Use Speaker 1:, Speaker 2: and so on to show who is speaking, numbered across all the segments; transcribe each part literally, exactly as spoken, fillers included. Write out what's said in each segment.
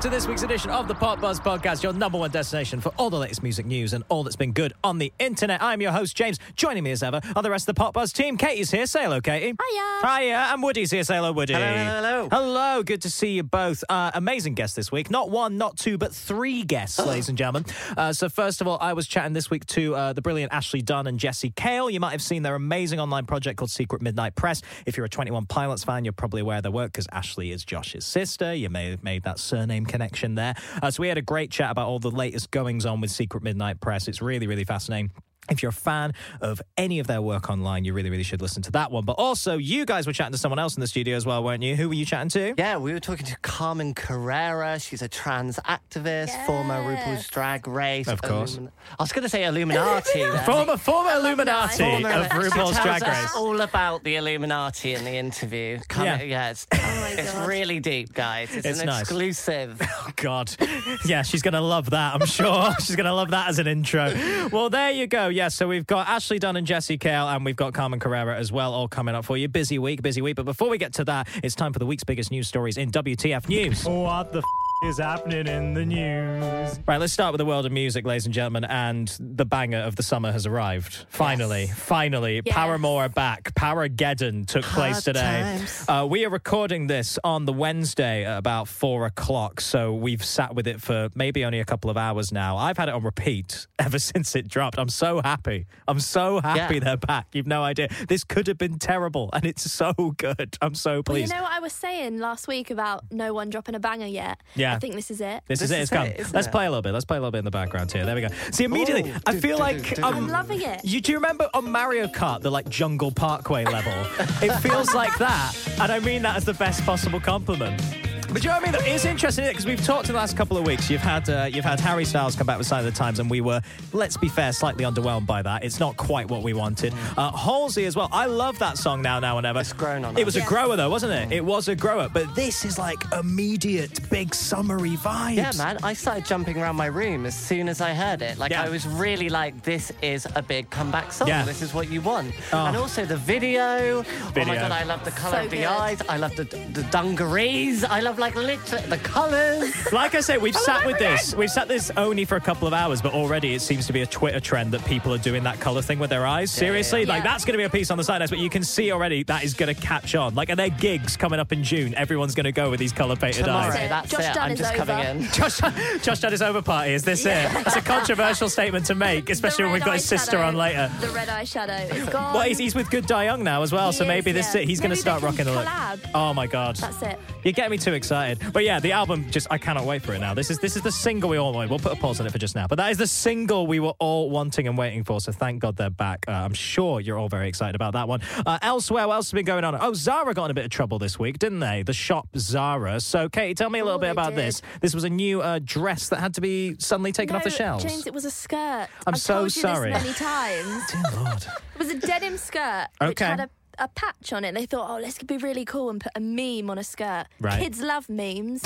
Speaker 1: to this week's edition of the Pop Buzz Podcast, your number one destination for all the latest music news and all that's been good on the internet. I'm your host, James. Joining me as ever are the rest of the Pop Buzz team. Katie's here. Say hello, Katie.
Speaker 2: Hiya.
Speaker 1: Hiya. And Woody's here. Say hello, Woody.
Speaker 3: Hello, hello, hello.
Speaker 1: Hello. Good to see you both. Uh, amazing guests this week. Not one, not two, but three guests, ladies and gentlemen. Uh, so first of all, I was chatting this week to uh, the brilliant Ashley Dunn and Jessie Cale. You might have seen their amazing online project called Secret Midnight Press. If you're a twenty-one Pilots fan, you're probably aware of their work because Ashley is Josh's sister. You may have made that surname connection there. Uh, so we had a great chat about all the latest goings on with Secret Midnight Press. It's really, really fascinating. If you're a fan of any of their work online, you really, really should listen to that one. But also, you guys were chatting to someone else in the studio as well, weren't you? Who were you chatting to?
Speaker 3: Yeah, we were talking to Carmen Carrera. She's a trans activist,
Speaker 2: Yes.
Speaker 3: former RuPaul's Drag Race.
Speaker 1: Of course.
Speaker 3: Illumin- I was going to say Illuminati. then.
Speaker 1: Former, former Illuminati
Speaker 2: Former-
Speaker 1: of
Speaker 3: She
Speaker 1: RuPaul's
Speaker 3: tells
Speaker 1: Drag
Speaker 3: us
Speaker 1: Race.
Speaker 3: all about the Illuminati in the interview. Carmen,
Speaker 1: Yeah.
Speaker 3: yeah, it's,
Speaker 2: Oh my
Speaker 3: it's
Speaker 2: God.
Speaker 3: really deep, guys. It's,
Speaker 1: It's
Speaker 3: an
Speaker 1: nice.
Speaker 3: exclusive.
Speaker 1: Oh, God. Yeah, she's going to love that, I'm sure. She's going to love that as an intro. Well, there you go. Yeah, so we've got Ashley Dunn and Jessie Cale, and we've got Carmen Carrera as well, all coming up for you. Busy week, busy week. But before we get to that, it's time for the week's biggest news stories in W T F News. What the f- is happening in the news? Right, let's start with the world of music, ladies and gentlemen, and the banger of the summer has arrived. Finally,
Speaker 3: Yes.
Speaker 1: finally.
Speaker 2: Yes.
Speaker 1: Paramore are back. Powergeddon took place
Speaker 3: Hard
Speaker 1: today.
Speaker 3: times.
Speaker 1: Uh, we are recording this on the Wednesday at about four o'clock, so we've sat with it for maybe only a couple of hours now. I've had it on repeat ever since it dropped. I'm so happy. I'm so happy
Speaker 3: Yeah.
Speaker 1: they're back. You've no idea. This could have been terrible, and it's so good. I'm so
Speaker 2: Well, you
Speaker 1: pleased.
Speaker 2: know what I was saying last week about no one dropping a banger yet?
Speaker 1: Yeah.
Speaker 2: I think this is it.
Speaker 1: This, is
Speaker 3: This
Speaker 1: it.
Speaker 3: is
Speaker 1: It's come.
Speaker 3: it, isn't
Speaker 1: Let's
Speaker 3: it?
Speaker 1: play a little bit. Let's play a little bit in the background here. There we go. See, immediately,
Speaker 3: Oh,
Speaker 1: I
Speaker 3: do,
Speaker 1: feel
Speaker 3: do,
Speaker 1: like
Speaker 3: do,
Speaker 1: um,
Speaker 2: I'm loving it.
Speaker 1: You, do you remember on Mario Kart, the like Jungle Parkway level? It feels like that, and I mean that as the best possible compliment. But you know what I mean? It is interesting because we've talked in the last couple of weeks. You've had uh, you've had Harry Styles come back with Sign of the Times, and we were, let's be fair, slightly underwhelmed by that. It's not quite what we wanted. Uh, Halsey as well. I love that song Now, Now and Ever.
Speaker 3: It's grown on
Speaker 1: It
Speaker 3: us.
Speaker 1: was a
Speaker 2: Yes.
Speaker 1: grower though, wasn't it? It was a grower. But this is like immediate, big summery vibes.
Speaker 3: Yeah, man. I started jumping around my room as soon as I heard it. Like,
Speaker 1: Yeah.
Speaker 3: I was really like, this is a big comeback song.
Speaker 1: Yeah.
Speaker 3: This is what you want.
Speaker 1: Oh.
Speaker 3: And also the video. Oh
Speaker 1: Video.
Speaker 3: my God, I love the colour
Speaker 2: So
Speaker 3: of the
Speaker 2: good.
Speaker 3: eyes. I love the, the dungarees. I love, like, literally the colours.
Speaker 1: Like I say, we've sat with this. We've sat this only for a couple of hours, but already it seems to be a Twitter trend that people are doing that colour thing with their eyes. Seriously,
Speaker 2: yeah.
Speaker 1: like
Speaker 2: Yeah.
Speaker 1: that's going to be a piece on the side, but you can see already that is going to catch on. Like, are there gigs coming up in June? Everyone's going to go with these colour painted
Speaker 3: Tomorrow,
Speaker 1: eyes.
Speaker 2: it.
Speaker 3: that's
Speaker 2: Josh
Speaker 3: it.
Speaker 2: Dunn
Speaker 3: I'm
Speaker 2: is
Speaker 3: just coming
Speaker 2: over.
Speaker 3: in.
Speaker 1: Josh, Josh had his over party. Is this
Speaker 2: Yeah.
Speaker 1: it? It's a controversial statement to make, especially
Speaker 2: The
Speaker 1: when we've got
Speaker 2: red
Speaker 1: his sister
Speaker 2: eyeshadow-
Speaker 1: on later.
Speaker 2: The red eyeshadow is gone.
Speaker 1: Well, he's, he's with Good Die Young now as well,
Speaker 2: He
Speaker 1: so maybe
Speaker 2: is,
Speaker 1: this is
Speaker 2: yeah.
Speaker 1: it. He's going to
Speaker 2: Maybe
Speaker 1: start
Speaker 2: they
Speaker 1: rocking
Speaker 2: can
Speaker 1: the look.
Speaker 2: collab.
Speaker 1: Oh my God.
Speaker 2: That's it.
Speaker 1: You're getting me too excited. But yeah, the album, just, I cannot wait for it now. This is this is the single we all wanted. We'll put a pause on it for just now. But that is the single we were all wanting and waiting for. So thank God they're back. Uh, I'm sure you're all very excited about that one. Uh, elsewhere, what else has been going on? Oh, Zara got in a bit of trouble this week, didn't they? The shop Zara. So, Katie, tell me a little
Speaker 2: Oh,
Speaker 1: bit
Speaker 2: they
Speaker 1: about
Speaker 2: did.
Speaker 1: this. This was a new uh, dress that had to be suddenly taken
Speaker 2: no,
Speaker 1: off the shelves.
Speaker 2: James, it was a skirt.
Speaker 1: I'm
Speaker 2: I've
Speaker 1: so
Speaker 2: told you
Speaker 1: sorry.
Speaker 2: this many times.
Speaker 1: Dear Lord.
Speaker 2: It was a denim skirt which
Speaker 1: Okay.
Speaker 2: had a, a patch on it. They thought, oh, let's be really cool and put a meme on a skirt.
Speaker 1: Right.
Speaker 2: Kids love memes.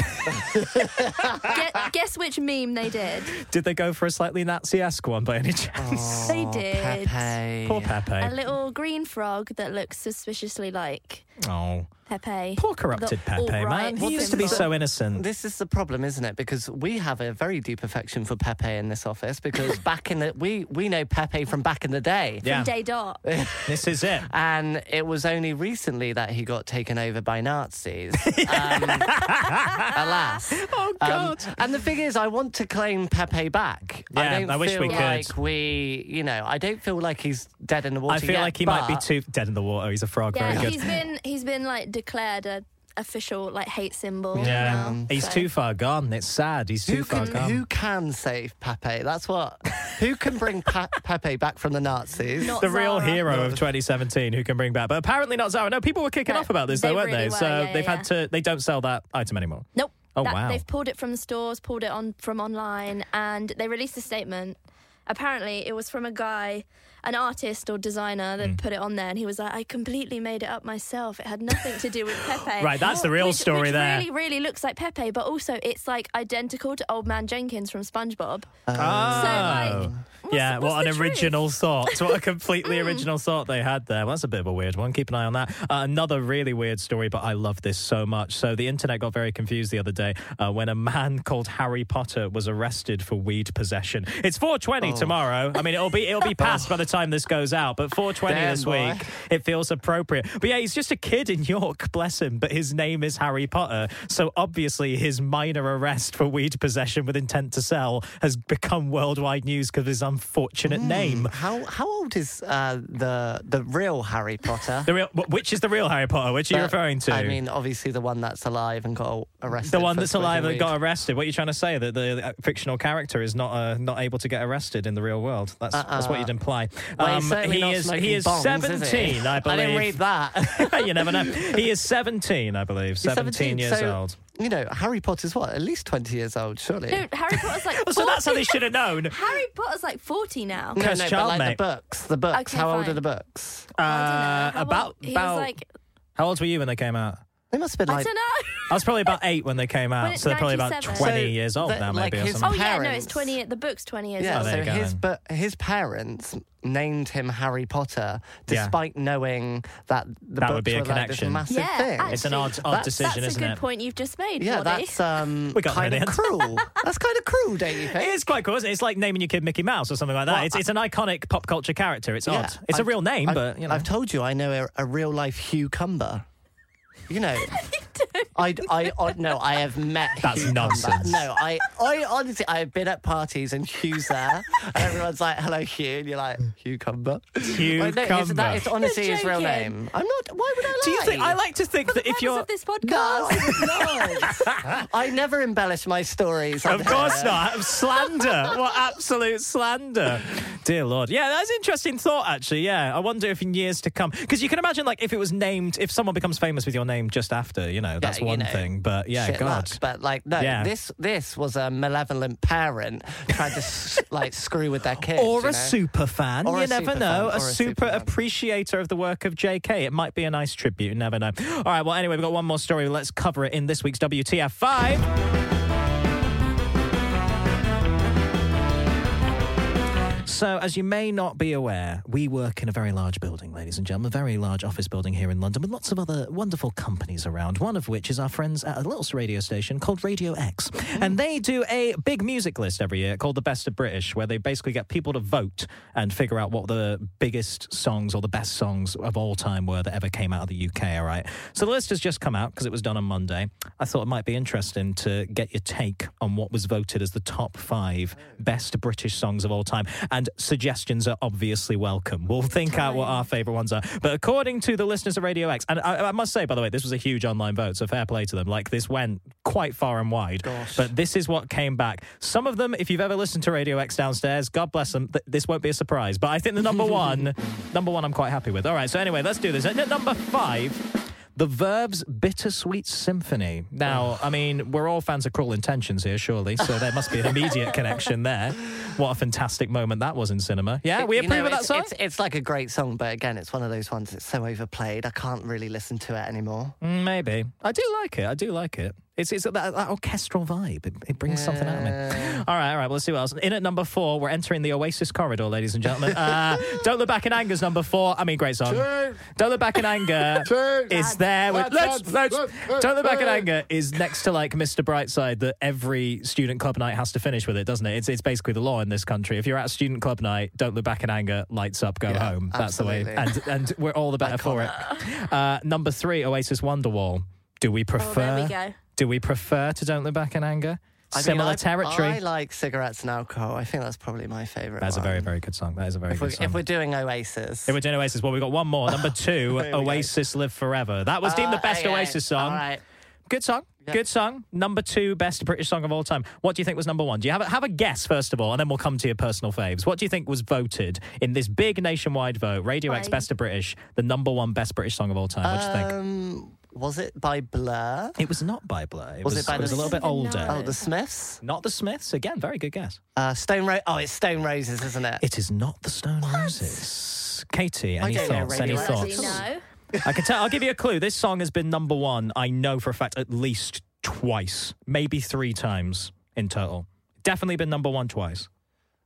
Speaker 2: Gue- guess which meme they did?
Speaker 1: Did they go for a slightly Nazi-esque one by any chance?
Speaker 2: They did.
Speaker 3: Pepe.
Speaker 1: Poor Pepe.
Speaker 2: A little green frog that looks suspiciously like
Speaker 1: Oh.
Speaker 2: Pepe.
Speaker 1: Poor corrupted
Speaker 2: The
Speaker 1: Pepe,
Speaker 2: alt-right
Speaker 1: man. He
Speaker 3: Well,
Speaker 1: used
Speaker 3: this
Speaker 1: to be
Speaker 3: is the-
Speaker 1: so innocent.
Speaker 3: This is the problem, isn't it? Because we have a very deep affection for Pepe in this office. Because back in the we we know Pepe from back in the day,
Speaker 1: Yeah.
Speaker 2: From day dot.
Speaker 1: This is it.
Speaker 3: and it was only recently that he got taken over by Nazis. Um, alas.
Speaker 1: Oh,
Speaker 3: Um,
Speaker 1: God.
Speaker 3: and the thing is, I want to claim Pepe back.
Speaker 1: Yeah,
Speaker 3: I don't
Speaker 1: I wish
Speaker 3: feel
Speaker 1: we could.
Speaker 3: like we, you know, I don't feel like he's dead in the water
Speaker 1: I feel
Speaker 3: yet,
Speaker 1: like he might be
Speaker 3: but-
Speaker 1: too dead in the water. He's a frog.
Speaker 2: Yeah,
Speaker 1: Very good.
Speaker 2: he's been he's been like declared a official like hate symbol.
Speaker 1: Yeah,
Speaker 2: now,
Speaker 1: he's
Speaker 2: so.
Speaker 1: too far gone. It's sad. He's too
Speaker 3: Who
Speaker 1: far
Speaker 3: can,
Speaker 1: gone.
Speaker 3: who can save Pepe? That's what. Who can bring pa- Pepe back from the Nazis?
Speaker 2: Not
Speaker 1: the real
Speaker 2: Zara.
Speaker 1: hero of twenty seventeen who can bring back, but apparently not Zara. No, people were kicking
Speaker 2: No,
Speaker 1: off about this
Speaker 2: they
Speaker 1: though, weren't
Speaker 2: really
Speaker 1: they?
Speaker 2: were,
Speaker 1: So
Speaker 2: yeah,
Speaker 1: they've
Speaker 2: yeah,
Speaker 1: had to. They don't sell that item anymore.
Speaker 2: Nope.
Speaker 1: Oh,
Speaker 2: That-
Speaker 1: wow.
Speaker 2: They've pulled it from the stores, pulled it on from online, and they released a statement. Apparently, it was from a guy, an artist or designer that
Speaker 1: Mm.
Speaker 2: put it on there, and he was like, "I completely made it up myself. It had nothing to do with Pepe."
Speaker 1: Right, that's the real
Speaker 2: which,
Speaker 1: story
Speaker 2: which
Speaker 1: there.
Speaker 2: Really, really looks like Pepe, but also it's like identical to Old Man Jenkins from SpongeBob.
Speaker 1: Oh.
Speaker 2: So like,
Speaker 1: yeah,
Speaker 2: what's
Speaker 1: what
Speaker 2: the
Speaker 1: an
Speaker 2: truth?
Speaker 1: original thought. What a completely original thought they had there. Well, that's a bit of a weird one. Keep an eye on that. Uh, another really weird story, but I love this so much. So the internet got very confused the other day uh, when a man called Harry Potter was arrested for weed possession. It's four twenty
Speaker 3: Oh.
Speaker 1: tomorrow. I mean, it'll be it'll be past by the time this goes out, but four twenty
Speaker 3: Damn,
Speaker 1: this
Speaker 3: boy.
Speaker 1: week, it feels appropriate. But yeah, he's just a kid in York, bless him, but his name is Harry Potter. So obviously his minor arrest for weed possession with intent to sell has become worldwide news because of his unfortunate name.
Speaker 3: How how old is uh, the the real Harry Potter?
Speaker 1: The real, wh- which is the real Harry Potter? Which are you
Speaker 3: But,
Speaker 1: referring to?
Speaker 3: I mean, obviously the one that's alive and got arrested.
Speaker 1: the one
Speaker 3: for
Speaker 1: that's alive
Speaker 3: smoking
Speaker 1: that got
Speaker 3: weed.
Speaker 1: arrested. What are you trying to say? That the uh, fictional character is not uh, not able to get arrested in the real world? That's that's what you'd imply.
Speaker 3: Well, he's certainly
Speaker 1: he
Speaker 3: not
Speaker 1: is
Speaker 3: smoking
Speaker 1: he is
Speaker 3: bongs,
Speaker 1: seventeen,
Speaker 3: is he?
Speaker 1: I believe.
Speaker 3: I didn't read that.
Speaker 1: You never know. He is seventeen, I believe.
Speaker 3: He's
Speaker 1: seventeen, years
Speaker 3: so,
Speaker 1: old.
Speaker 3: You know, Harry Potter's what? At least twenty years old, surely.
Speaker 2: Dude, Harry Potter's like forty.
Speaker 1: So that's how they should have known.
Speaker 2: Harry Potter's like forty now.
Speaker 3: no,
Speaker 1: Cursed
Speaker 3: no,
Speaker 1: child,
Speaker 3: but like
Speaker 1: mate.
Speaker 3: the books. The books.
Speaker 2: Okay,
Speaker 3: How old
Speaker 2: fine.
Speaker 3: are the books?
Speaker 1: Uh,
Speaker 2: I don't know. How
Speaker 1: about
Speaker 2: old- he
Speaker 1: about
Speaker 2: was like,
Speaker 1: how old were you when they came out?
Speaker 3: They must have been
Speaker 2: I
Speaker 3: like.
Speaker 2: don't know.
Speaker 1: I was probably about eight when they came
Speaker 2: When
Speaker 1: out,
Speaker 2: it's
Speaker 1: so they're probably about
Speaker 2: ninety-seven.
Speaker 1: twenty
Speaker 3: So
Speaker 1: years old
Speaker 3: the-
Speaker 1: now,
Speaker 3: like
Speaker 1: maybe. Or
Speaker 3: his
Speaker 2: Oh
Speaker 1: something.
Speaker 2: yeah, no,
Speaker 3: parents-
Speaker 2: it's twenty. The book's twenty years
Speaker 3: Yeah,
Speaker 1: Oh,
Speaker 2: old.
Speaker 1: there
Speaker 3: so
Speaker 1: you go
Speaker 3: his
Speaker 1: then.
Speaker 3: but his parents named him Harry Potter,
Speaker 1: Yeah.
Speaker 3: despite knowing that the
Speaker 1: That
Speaker 3: books
Speaker 1: would be a
Speaker 3: were like this
Speaker 1: connection.
Speaker 3: massive
Speaker 2: Yeah,
Speaker 3: thing.
Speaker 2: actually,
Speaker 1: It's an odd, odd
Speaker 3: That's-
Speaker 1: decision,
Speaker 2: That's
Speaker 1: isn't
Speaker 2: a good
Speaker 1: it?
Speaker 2: point you've just made.
Speaker 3: yeah,
Speaker 2: Waddy.
Speaker 3: that's um,
Speaker 1: We got there
Speaker 3: kind
Speaker 1: in
Speaker 3: of
Speaker 1: the end.
Speaker 3: cruel. That's kind of cruel, don't you think?
Speaker 1: It is quite cool, isn't it? It's like naming your kid Mickey Mouse or something like that.
Speaker 3: Well,
Speaker 1: it's, it's an iconic pop culture character. It's
Speaker 3: Yeah,
Speaker 1: odd. It's a
Speaker 3: I've-
Speaker 1: real name,
Speaker 3: I've,
Speaker 1: but, you know.
Speaker 3: I've told you I know a, a real life cucumber. You know, I, I, I, no, I have met.
Speaker 1: That's
Speaker 3: Hugh Cumber.
Speaker 1: nonsense.
Speaker 3: No, I, I honestly, I've been at parties and Hugh's there, and everyone's like, "Hello, Hugh," and you're like, "Cucumber."
Speaker 1: Hugh
Speaker 3: Like, no, it's,
Speaker 1: Cumber.
Speaker 3: that, it's honestly
Speaker 2: You're
Speaker 3: his real
Speaker 2: joking.
Speaker 3: name. I'm not. Why would I lie?
Speaker 1: Do you think? I like to think
Speaker 2: For the
Speaker 1: that if
Speaker 2: purpose
Speaker 1: you're.
Speaker 2: of this podcast.
Speaker 3: No, I would not. I never embellish my stories. on
Speaker 1: Of course
Speaker 3: here.
Speaker 1: not. Slander. What absolute slander. Dear Lord. Yeah, that's an interesting thought, actually. Yeah. I wonder if in years to come. Because you can imagine, like, if it was named, if someone becomes famous with your name just after, you know, that's
Speaker 3: you
Speaker 1: one
Speaker 3: know,
Speaker 1: thing. But yeah,
Speaker 3: Shit
Speaker 1: God.
Speaker 3: luck. But like, no,
Speaker 1: Yeah.
Speaker 3: this this was a malevolent parent trying to s- like screw with their kids.
Speaker 1: Or
Speaker 3: you
Speaker 1: a
Speaker 3: know?
Speaker 1: super fan.
Speaker 3: Or
Speaker 1: you
Speaker 3: a
Speaker 1: never
Speaker 3: super
Speaker 1: know.
Speaker 3: fan,
Speaker 1: A
Speaker 3: or a
Speaker 1: super
Speaker 3: super fan.
Speaker 1: appreciator of the work of J K. It might be a nice tribute. You never know. All right. Well, anyway, we've got one more story. Let's cover it in this week's W T F five. So, as you may not be aware, we work in a very large building, ladies and gentlemen, a very large office building here in London with lots of other wonderful companies around, one of which is our friends at a little radio station called Radio X. And they do a big music list every year called the Best of British, where they basically get people to vote and figure out what the biggest songs or the best songs of all time were that ever came out of the U K, all right? So the list has just come out because it was done on Monday. I thought it might be interesting to get your take on what was voted as the top five best British songs of all time. And suggestions are obviously welcome. We'll think out what our favourite ones are. But according to the listeners of Radio X, and I, I must say, by the way, this was a huge online vote, so fair play to them. Like, this went quite far and wide.
Speaker 3: Gosh.
Speaker 1: But this is what came back. Some of them, if you've ever listened to Radio X downstairs, God bless them, th- this won't be a surprise. But I think the number one, number one I'm quite happy with. All right, so anyway, let's do this. At number five... The Verbs' Bittersweet Symphony. Now, I mean, we're all fans of Cruel Intentions here, surely, so there must be an immediate connection there. What a fantastic moment that was in cinema. Yeah, we
Speaker 3: You
Speaker 1: approve
Speaker 3: know,
Speaker 1: of that
Speaker 3: it's,
Speaker 1: song?
Speaker 3: It's, it's like a great song, but again, it's one of those ones that's so overplayed. I can't really listen to it anymore.
Speaker 1: Mm, maybe. I do like it. I do like it. It's it's that, that orchestral vibe. It, it brings something out of me. All right, all right. Well, let's see what else. In at number four, we're entering the Oasis corridor, ladies and gentlemen. Uh, Don't Look Back in Anger's number four. I mean, great song. Don't Look Back in Anger is there. With, let's, let's, Don't Look Back in Anger is next to like Mister Brightside that every student club night has to finish with it, doesn't it? It's it's basically the law in this country. If you're at a student club night, Don't Look Back in Anger, lights up, go
Speaker 3: Yeah,
Speaker 1: home. That's
Speaker 3: absolutely.
Speaker 1: the way. And and we're all the better for it. Uh, number three, Oasis Wonderwall. Do we prefer?
Speaker 2: Oh, there we go.
Speaker 1: Do we prefer to Don't Look Back in Anger?
Speaker 3: I mean,
Speaker 1: Similar
Speaker 3: I-
Speaker 1: territory.
Speaker 3: I like Cigarettes and Alcohol. I think that's probably my favourite
Speaker 1: That's a
Speaker 3: one.
Speaker 1: very, very good song. That is a very
Speaker 3: If
Speaker 1: good
Speaker 3: we're,
Speaker 1: song.
Speaker 3: if we're doing Oasis.
Speaker 1: If we're doing Oasis, well, we've got one more. Number two,
Speaker 3: Here we go.
Speaker 1: Oasis Live Forever. That was deemed the
Speaker 3: Uh,
Speaker 1: best
Speaker 3: okay.
Speaker 1: Oasis song.
Speaker 3: All right.
Speaker 1: Good song.
Speaker 3: Yeah.
Speaker 1: Good song. Number two, best British song of all time. What do you think was number one? Do you have a, have a guess, first of all, and then we'll come to your personal faves. What do you think was voted in this big nationwide vote? Radio X
Speaker 2: I-
Speaker 1: Best of British, the number one best British song of all time. What do you think?
Speaker 3: Um, was it by Blur?
Speaker 1: It was not by Blur. It
Speaker 3: was
Speaker 1: was,
Speaker 3: it by
Speaker 1: it was
Speaker 3: the-
Speaker 1: a little bit
Speaker 2: No.
Speaker 1: older.
Speaker 3: Oh, the Smiths?
Speaker 1: Not the Smiths. Again, very good guess.
Speaker 3: Uh, Stone Ro- Oh, it's Stone Roses, isn't it?
Speaker 1: It is not the Stone Roses. Katie, any
Speaker 3: don't know
Speaker 1: thoughts? Any
Speaker 3: Radio X.
Speaker 1: thoughts?
Speaker 2: No.
Speaker 1: I can tell. I'll give you a clue. This song has been number one. I know for a fact at least twice, maybe three times in total. Definitely been number one twice.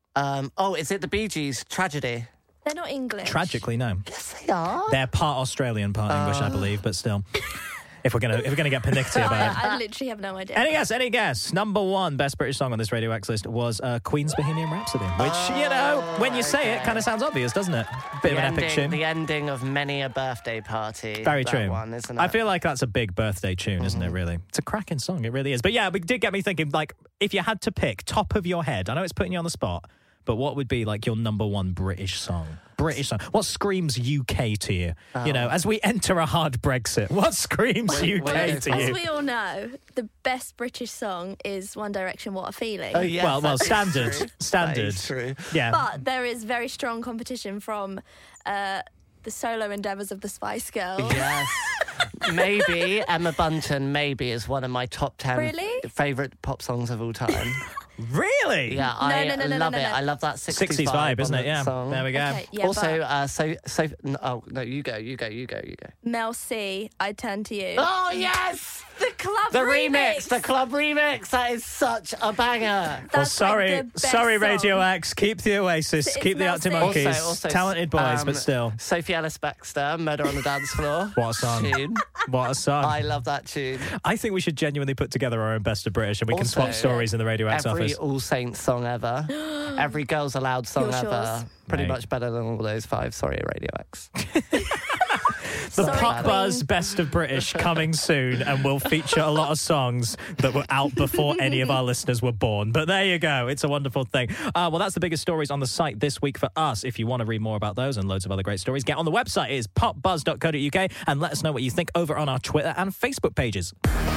Speaker 3: Um, oh, is it the Bee Gees? Tragedy.
Speaker 2: They're not English.
Speaker 1: Tragically, no.
Speaker 3: Yes, they are.
Speaker 1: They're part Australian, part English, I believe, but still. If we're gonna if we're gonna get pernickety about it.
Speaker 2: I, I literally have no idea.
Speaker 1: Any guess? Any guess? Number one best British song on this Radio X list was uh, Queen's Bohemian Rhapsody, which you know, when you say it, kind of sounds obvious, doesn't it? Bit
Speaker 3: the
Speaker 1: of an
Speaker 3: ending,
Speaker 1: epic tune.
Speaker 3: The ending of many a birthday party.
Speaker 1: Very
Speaker 3: that
Speaker 1: true.
Speaker 3: One, isn't it?
Speaker 1: I feel like that's a big birthday tune, isn't
Speaker 3: Mm-hmm.
Speaker 1: it? Really, it's a cracking song. It really is. But yeah, it did get me thinking. Like, if you had to pick top of your head, I know it's putting you on the spot, but what would be like your number one British song? British song. What screams U K to you?
Speaker 3: Oh.
Speaker 1: You know, as we enter a hard Brexit, what screams
Speaker 3: Wait,
Speaker 1: U K
Speaker 3: wait,
Speaker 1: to
Speaker 2: As
Speaker 1: you?
Speaker 2: we all know, the best British song is One Direction, What a Feeling.
Speaker 3: Oh, yes,
Speaker 1: well, well,
Speaker 3: that is
Speaker 1: standard,
Speaker 3: true.
Speaker 1: standard.
Speaker 3: That is true.
Speaker 1: Yeah.
Speaker 2: But there is very strong competition from uh, the solo endeavours of the Spice Girls.
Speaker 3: Yes. Maybe Emma Bunton, maybe, is one of my top ten
Speaker 2: Really?
Speaker 3: favourite pop songs of all time.
Speaker 1: Really?
Speaker 3: Yeah, I
Speaker 2: no, no, no,
Speaker 3: love
Speaker 2: no,
Speaker 3: it.
Speaker 2: no.
Speaker 3: I love that sixties,
Speaker 1: sixties vibe, isn't
Speaker 3: on
Speaker 1: it?
Speaker 3: that
Speaker 1: Yeah.
Speaker 3: Song.
Speaker 1: There we go.
Speaker 2: Okay, yeah,
Speaker 3: also,
Speaker 2: but
Speaker 3: uh, so so. No, oh no, you go, you go, you go, you go, you go.
Speaker 2: Mel C, I Turn to You.
Speaker 3: Oh yes,
Speaker 2: The club
Speaker 3: the
Speaker 2: remix.
Speaker 3: remix, the club remix. That is such a banger.
Speaker 2: That's
Speaker 1: Well,
Speaker 2: like
Speaker 1: sorry,
Speaker 2: the best
Speaker 1: sorry,
Speaker 2: song.
Speaker 1: Radio X. Keep the Oasis,
Speaker 2: It's
Speaker 1: keep the
Speaker 2: Mel
Speaker 1: Arctic
Speaker 2: C.
Speaker 1: Monkeys.
Speaker 3: Also, also,
Speaker 1: Talented boys,
Speaker 3: um,
Speaker 1: but still.
Speaker 3: Sophie Ellis Bextor, Murder on the Dance Floor.
Speaker 1: What a song.
Speaker 3: Tune.
Speaker 1: What a song.
Speaker 3: I love that tune.
Speaker 1: I think we should genuinely put together our own best of British and we can
Speaker 3: Also,
Speaker 1: swap stories in the Radio X
Speaker 3: Every
Speaker 1: office.
Speaker 3: All Saints song ever. Every Girls Aloud song
Speaker 2: You're
Speaker 3: ever.
Speaker 2: sure?
Speaker 3: Pretty
Speaker 1: Mate.
Speaker 3: much better than all those five. Sorry, Radio X.
Speaker 1: The
Speaker 2: Sorry,
Speaker 1: Pop
Speaker 2: Queen.
Speaker 1: Buzz Best of British coming soon, and will feature a lot of songs that were out before any of our listeners were born. But there you go. It's a wonderful thing. Uh, well, that's the biggest stories on the site this week for us. If you want to read more about those and loads of other great stories, get on the website. It is pop buzz dot co dot U K and let us know what you think over on our Twitter and Facebook pages.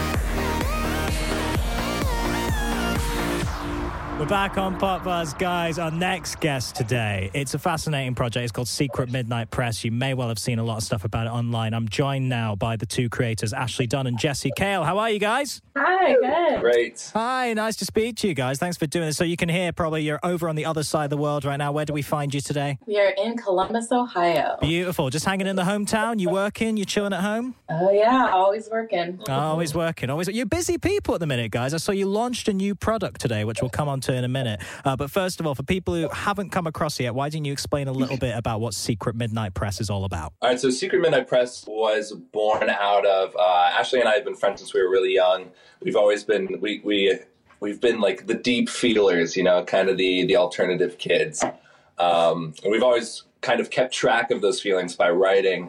Speaker 1: We're back on Pop Buzz, guys. Our next guest today, it's a fascinating project. It's called Secret Midnight Press. You may well have seen a lot of stuff about it online. I'm joined now by the two creators, Ashley Dunn and Jessie Cale. How are you guys?
Speaker 4: Hi, good.
Speaker 5: Great.
Speaker 1: Hi, nice to speak to you guys. Thanks for doing this. So you can hear probably you're over on the other side of the world right now. Where do we find you today?
Speaker 4: We are in Columbus, Ohio.
Speaker 1: Beautiful. Just hanging in the hometown? You working? You chilling at home?
Speaker 4: Oh, yeah, always working.
Speaker 1: Always working. Always. You're busy people at the minute, guys. I saw you launched a new product today, which we'll come on to in a minute. Uh, but first of all, for people who haven't come across it yet, why didn't you explain a little bit about what Secret Midnight Press is all about?
Speaker 5: All right, so Secret Midnight Press was born out of uh, Ashley and I have been friends since we were really young. We've always been we we we've been like the deep feelers, you know, kind of the the alternative kids. Um, and we've always kind of kept track of those feelings by writing.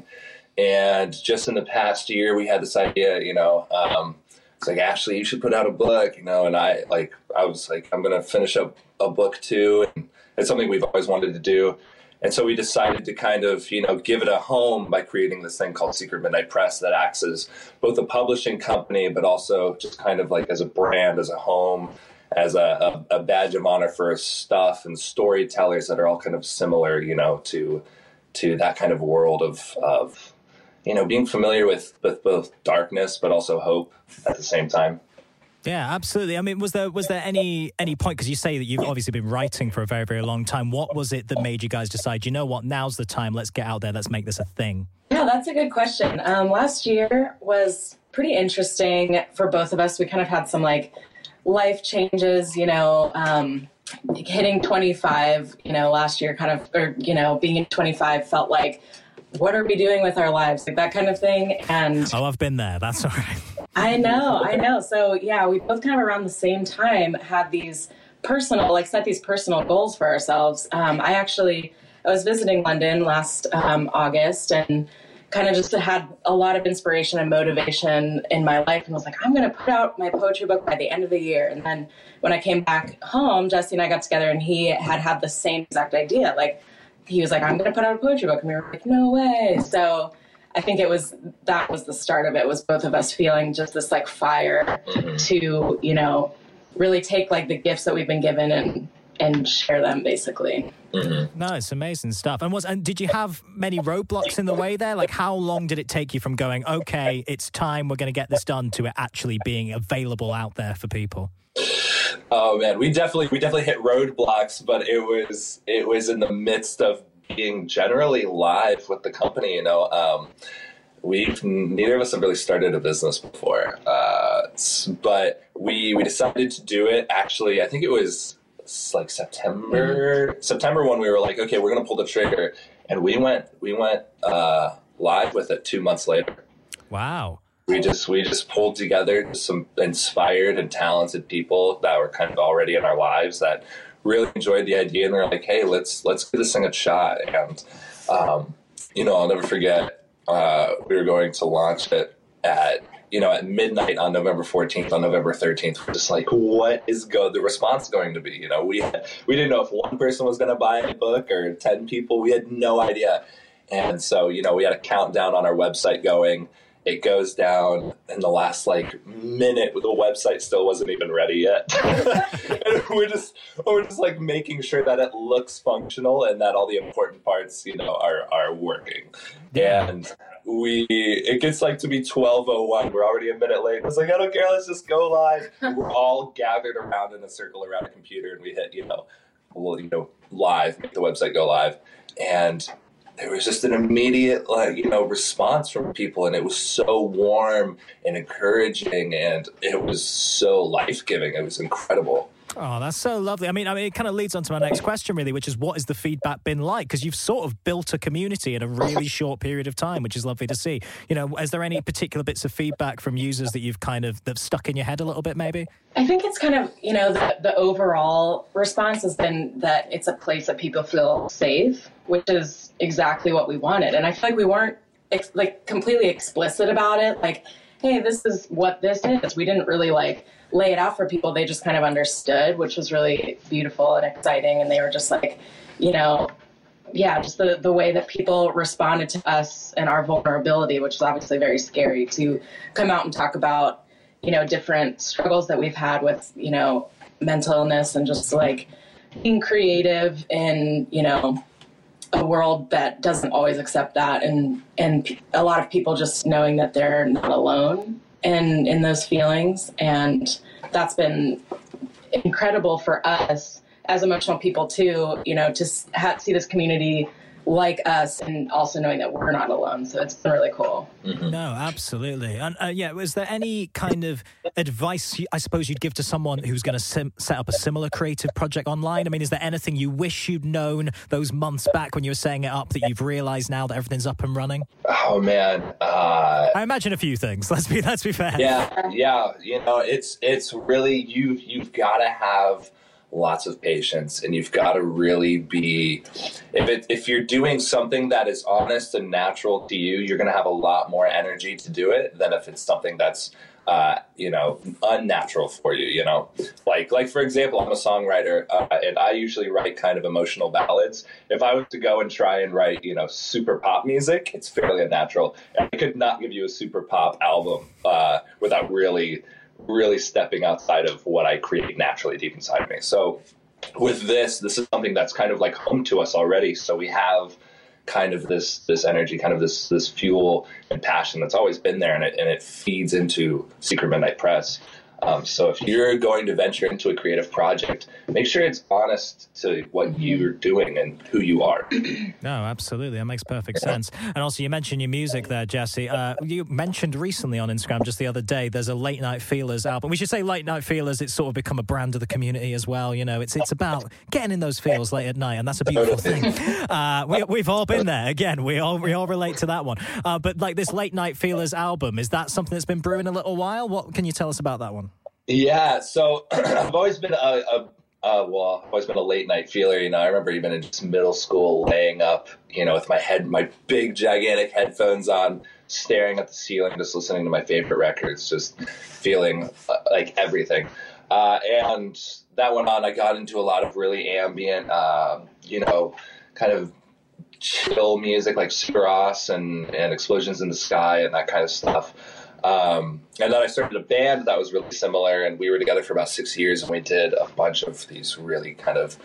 Speaker 5: And just in the past year, we had this idea, you know. Um, It's like, Ashley, you should put out a book, you know, and I like, I was like, I'm going to finish up a book too. And it's something we've always wanted to do. And so we decided to kind of, you know, give it a home by creating this thing called Secret Midnight Press that acts as both a publishing company, but also just kind of like as a brand, as a home, as a, a, a badge of honor for stuff and storytellers that are all kind of similar, you know, to, to that kind of world of, of, you know, being familiar with, with both darkness, but also hope at the same time.
Speaker 1: Yeah, absolutely. I mean, was there was there any any point, because you say that you've obviously been writing for a very, very long time. What was it that made you guys decide, you know what, now's the time, let's get out there, let's make this a thing?
Speaker 4: Yeah, that's a good question. Um, last year was pretty interesting for both of us. We kind of had some like life changes, you know, um, hitting twenty-five, you know, last year kind of, or, you know, being twenty-five felt like, what are we doing with our lives? Like that kind of thing. And
Speaker 1: Oh, I've been there. That's all right.
Speaker 4: I know, I know. So yeah, we both kind of around the same time had these personal, like set these personal goals for ourselves. Um, I actually, I was visiting London last um, August and kind of just had a lot of inspiration and motivation in my life and was like, I'm going to put out my poetry book by the end of the year. And then when I came back home, Jesse and I got together and he had had the same exact idea. Like he was like, I'm going to put out a poetry book. And we were like, no way. So I think it was, that was the start of it, was both of us feeling just this like fire to, you know, really take like the gifts that we've been given and, and share them basically.
Speaker 5: Mm-hmm.
Speaker 1: No, it's amazing stuff. And was and did you have many roadblocks in the way there? Like, how long did it take you from going, okay, it's time, we're going to get this done, to it actually being available out there for people?
Speaker 5: Oh man, we definitely we definitely hit roadblocks, but it was it was in the midst of being generally live with the company. You know, um, we've neither of us have really started a business before, uh, but we we decided to do it. Actually, I think it was it's like September, mm-hmm. September when we were like, okay, we're going to pull the trigger. And we went, we went uh, live with it two months later.
Speaker 1: Wow.
Speaker 5: We just, we just pulled together some inspired and talented people that were kind of already in our lives that really enjoyed the idea. And they're like, hey, let's, let's give this thing a shot. And, um, you know, I'll never forget, uh, we were going to launch it at, you know, at midnight on November fourteenth, on November thirteenth. We're just like, what is go the response going to be? You know, we had, we didn't know if one person was going to buy a book or ten people. We had no idea. And so, you know, we had a countdown on our website going. It goes down in the last like minute. The website still wasn't even ready yet. And we're just we're just like making sure that it looks functional and that all the important parts, you know, are are working. Yeah. And we it gets like to be twelve oh one. We're already a minute late. I was like, I don't care. Let's just go live. We're all gathered around in a circle around a computer, and we hit, you know, well, you know, live, make the website go live, and there was just an immediate, like, you know, response from people, and it was so warm and encouraging, and it was so life-giving. It was incredible.
Speaker 1: Oh, that's so lovely. I mean, I mean, it kind of leads on to my next question, really, which is what has the feedback been like? Because you've sort of built a community in a really short period of time, which is lovely to see. You know, is there any particular bits of feedback from users that you've kind of, that stuck in your head a little bit, maybe?
Speaker 4: I think it's kind of, you know, the, the overall response has been that it's a place that people feel safe, which is exactly what we wanted. And I feel like we weren't ex- like completely explicit about it. Like, hey, this is what this is. We didn't really like lay it out for people. They just kind of understood, which was really beautiful and exciting. And they were just like, you know, yeah, just the, the way that people responded to us and our vulnerability, which is obviously very scary, to come out and talk about, you know, different struggles that we've had with, you know, mental illness and just like being creative in, you know, a world that doesn't always accept that. And, and a lot of people just knowing that they're not alone in, in those feelings. And that's been incredible for us as emotional people too, you know, to ha- see this community like us and also knowing that we're not alone. So it's been really cool.
Speaker 1: Mm-hmm. No, absolutely. And uh, yeah, was there any kind of advice, I suppose, you'd give to someone who's going to sim- set up a similar creative project online? I mean, is there anything you wish you'd known those months back when you were setting it up that you've realized now that everything's up and running?
Speaker 5: Oh man. Uh,
Speaker 1: I imagine a few things. Let's be, let's be fair.
Speaker 5: Yeah. Yeah. You know, it's, it's really, you've, you've got to have lots of patience, and you've got to really be, if it, if you're doing something that is honest and natural to you, you're going to have a lot more energy to do it than if it's something that's, uh, you know, unnatural for you, you know, like, like, for example, I'm a songwriter, uh, and I usually write kind of emotional ballads. If I was to go and try and write, you know, super pop music, it's fairly unnatural. And I could not give you a super pop album, uh, without really really stepping outside of what I create naturally deep inside me. So with this, this is something that's kind of like home to us already. So we have kind of this this energy, kind of this this fuel and passion that's always been there, and it and it feeds into Secret Midnight Press. Um, so if you're going to venture into a creative project, make sure it's honest to what you're doing and who you are.
Speaker 1: No, absolutely. That makes perfect sense. And also, you mentioned your music there, Jesse. Uh, you mentioned recently on Instagram, just the other day, there's a Late Night Feelers album. We should say Late Night Feelers, it's sort of become a brand of the community as well. You know, it's it's about getting in those feels late at night, and that's a beautiful thing. Uh, we, we've all been there. Again, we all we all relate to that one. Uh, but like this Late Night Feelers album, is that something that's been brewing a little while? What can you tell us about that one?
Speaker 5: Yeah, so I've always been a, a uh, well, I've always been a late night feeler. You know, I remember even in just middle school, laying up, you know, with my head, my big gigantic headphones on, staring at the ceiling, just listening to my favorite records, just feeling uh, like everything. Uh, and that went on. I got into a lot of really ambient, uh, you know, kind of chill music like Sigur Rós and and Explosions in the Sky and that kind of stuff. Um, and then I started a band that was really similar, and we were together for about six years, and we did a bunch of these really kind of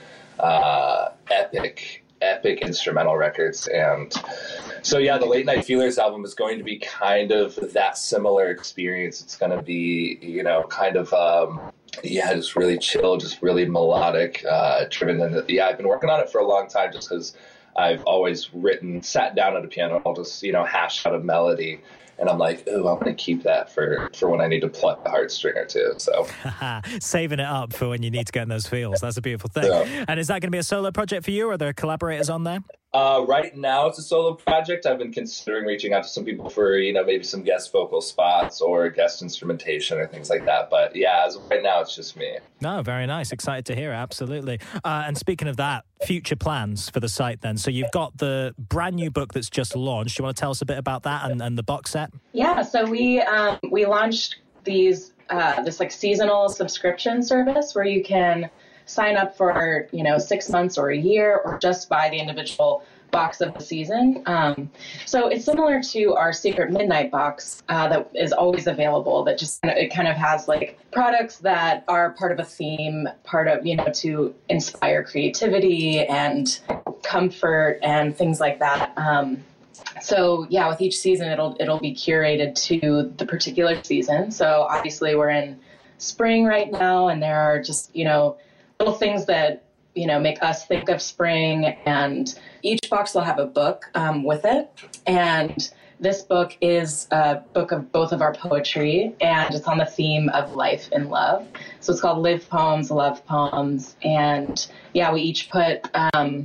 Speaker 5: uh, epic, epic instrumental records. And so, yeah, the Late Night Feelers album is going to be kind of that similar experience. It's going to be, you know, kind of, um, yeah, just really chill, just really melodic, uh, driven. And yeah, I've been working on it for a long time just because I've always written, sat down at a piano, I'll just, you know, hash out a melody. And I'm like, oh, I'm going to keep that for, for when I need to pluck a heartstring or two. So
Speaker 1: saving it up for when you need to get in those feels. That's a beautiful thing.
Speaker 5: Yeah.
Speaker 1: And is that going to be a solo project for you, or are there collaborators on there?
Speaker 5: Uh, right now, it's a solo project. I've been considering reaching out to some people for, you know, maybe some guest vocal spots or guest instrumentation or things like that. But yeah, as of right now, it's just me.
Speaker 1: No, very nice. Excited to hear it. Absolutely. Uh, and speaking of that, future plans for the site then. So you've got the brand new book that's just launched. Do you want to tell us a bit about that and, and the box set?
Speaker 4: Yeah, so we um, we launched these uh, this like seasonal subscription service where you can sign up for, you know, six months or a year, or just buy the individual box of the season. Um, so it's similar to our Secret Midnight box uh, that is always available, that just, it kind of has like products that are part of a theme, part of, you know, to inspire creativity and comfort and things like that. Um, so yeah, with each season, it'll, it'll be curated to the particular season. So obviously we're in spring right now, and there are just, you know, little things that, you know, make us think of spring, and each box will have a book um, with it. And this book is a book of both of our poetry, and it's on the theme of life and love. So it's called Live Poems, Love Poems. And yeah, we each put um,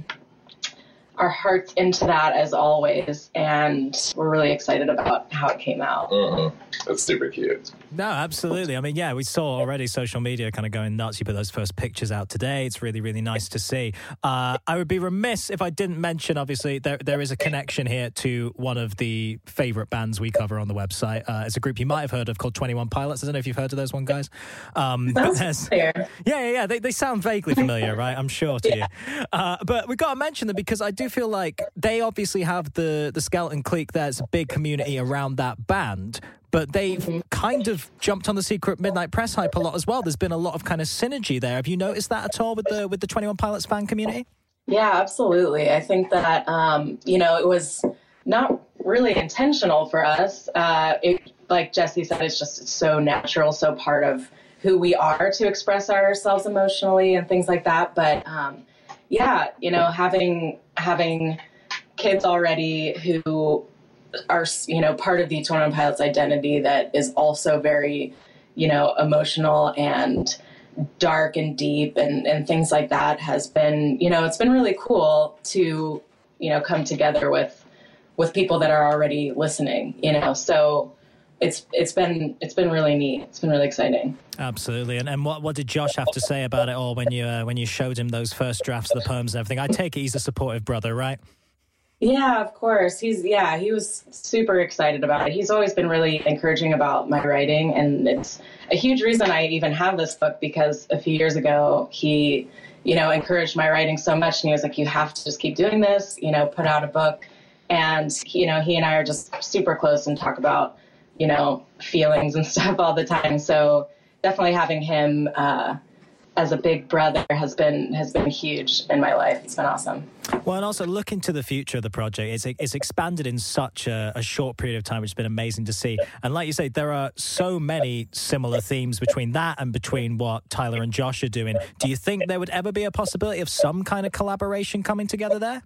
Speaker 4: our hearts into that as always. And we're really excited about how it came out.
Speaker 5: Mm-hmm. It's super cute.
Speaker 1: No, absolutely. I mean, yeah, we saw already social media kind of going nuts. You put those first pictures out today. It's really, really nice to see. Uh, I would be remiss if I didn't mention, obviously, there there is a connection here to one of the favorite bands we cover on the website. Uh, it's a group you might have heard of called twenty-one Pilots. I don't know if you've heard of those one, guys. Um, but there's, yeah, yeah, yeah. They, they sound vaguely familiar, right? I'm sure to yeah. you. Uh, but we've got to mention them because I do feel like they obviously have the, the Skeleton Clique. There's a big community around that band. But they've mm-hmm. kind of jumped on the Secret Midnight Press hype a lot as well. There's been a lot of kind of synergy there. Have you noticed that at all with the with the twenty-one Pilots fan community?
Speaker 4: Yeah, absolutely. I think that, um, you know, it was not really intentional for us. Uh, it, like Jesse said, it's just so natural, so part of who we are to express ourselves emotionally and things like that. But um, yeah, you know, having having kids already who are, you know, part of the twenty-one Pilots identity that is also very, you know, emotional and dark and deep and, and things like that has been, you know, it's been really cool to, you know, come together with, with people that are already listening, you know, so it's, it's been, it's been really neat. It's been really exciting.
Speaker 1: Absolutely. And, and what, what did Josh have to say about it all when you, uh, when you showed him those first drafts of the poems and everything? I take it he's a supportive brother, right?
Speaker 4: Yeah, of course. He's, yeah, he was super excited about it. He's always been really encouraging about my writing. And it's a huge reason I even have this book, because a few years ago, he, you know, encouraged my writing so much. And he was like, you have to just keep doing this, you know, put out a book. And, you know, he and I are just super close and talk about, you know, feelings and stuff all the time. So definitely having him, uh, as a big brother has been has been huge in my life. It's been awesome.
Speaker 1: Well, and also looking to the future of the project, it's it's expanded in such a, a short period of time, which has been amazing to see. And like you say, there are so many similar themes between that and between what Tyler and Josh are doing. Do you think there would ever be a possibility of some kind of collaboration coming together there?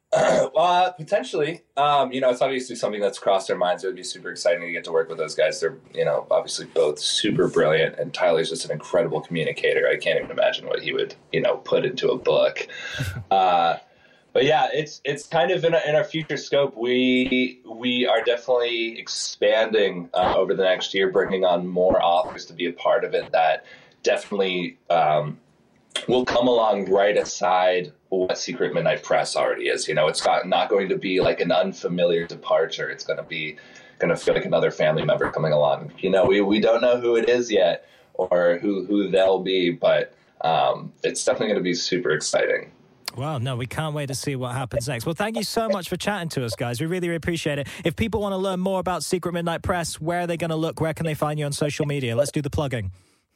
Speaker 5: Uh, potentially. Um, you know, it's obviously something that's crossed our minds. It would be super exciting to get to work with those guys. They're, you know, obviously both super brilliant, and Tyler's just an incredible communicator. I can't even imagine what he would, you know, put into a book. uh, but yeah, it's it's kind of in, a, in our future scope. We we are definitely expanding uh, over the next year, bringing on more authors to be a part of it. That definitely um, will come along right aside what Secret Midnight Press already is. You know, it's not, not going to be like an unfamiliar departure. It's going to be going to feel like another family member coming along. You know, we, we don't know who it is yet or who, who they'll be, but um, it's definitely going to be super exciting.
Speaker 1: Well, no, we can't wait to see what happens next. Well, thank you so much for chatting to us, guys. We really, really appreciate it. If people want to learn more about Secret Midnight Press, where are they going to look? Where can they find you on social media? Let's do the plugging.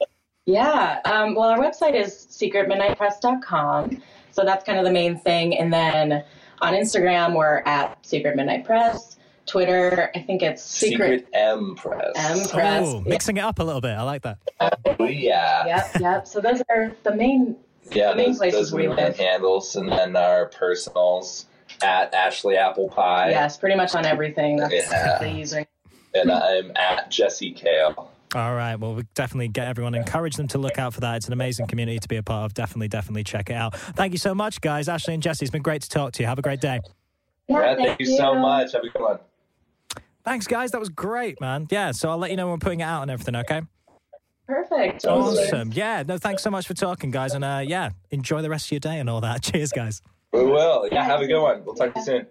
Speaker 4: Yeah, um, well, our website is secret midnight press dot com. So that's kind of the main thing. And then on Instagram, we're at Secret Midnight Press. Twitter, I think it's Secret,
Speaker 5: Secret M Press.
Speaker 4: M Press.
Speaker 1: Oh, mixing it up a little bit. I like that.
Speaker 5: Oh, yeah.
Speaker 4: Yep, yep. So those are the main,
Speaker 5: yeah,
Speaker 4: the main
Speaker 5: those,
Speaker 4: places
Speaker 5: those
Speaker 4: we
Speaker 5: main
Speaker 4: live.
Speaker 5: handles, and then our personals. at Ashley Apple Pie.
Speaker 4: Yes, pretty much on everything. That's
Speaker 5: Yeah.
Speaker 4: the user.
Speaker 5: And I'm at Jesse Kale.
Speaker 1: All right. Well, we definitely get everyone, encourage them to look out for that. It's an amazing community to be a part of. Definitely, definitely check it out. Thank you so much, guys. Ashley and Jesse, it's been great to talk to you. Have a great day.
Speaker 4: Yeah,
Speaker 5: Yeah,
Speaker 4: thank,
Speaker 5: thank you so much. Have a good one.
Speaker 1: Thanks, guys. That was great, man. Yeah, so I'll let you know when we're putting it out and everything, okay?
Speaker 4: Perfect.
Speaker 1: Awesome. Yeah, no, thanks so much for talking, guys. And uh, yeah, enjoy the rest of your day and all that. Cheers, guys.
Speaker 5: We will. Yeah, have a good one. We'll talk to you soon.